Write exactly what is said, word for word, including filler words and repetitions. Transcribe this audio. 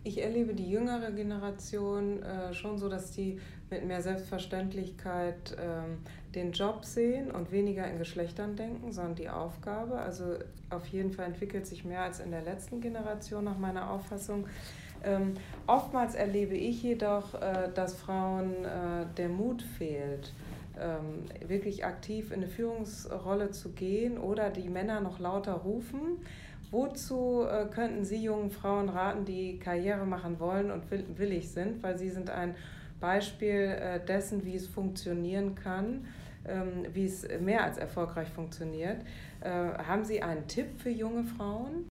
Ich erlebe die jüngere Generation äh, schon so, dass die mit mehr Selbstverständlichkeit ähm, den Job sehen und weniger in Geschlechtern denken, sondern die Aufgabe. Also auf jeden Fall entwickelt sich mehr als in der letzten Generation nach meiner Auffassung. Ähm, oftmals erlebe ich jedoch, äh, dass Frauen äh, der Mut fehlt, ähm, wirklich aktiv in eine Führungsrolle zu gehen oder die Männer noch lauter rufen. Wozu äh, könnten Sie jungen Frauen raten, die Karriere machen wollen und will, willig sind? Weil Sie sind ein Beispiel äh, dessen, wie es funktionieren kann, ähm, wie es mehr als erfolgreich funktioniert. Äh, haben Sie einen Tipp für junge Frauen?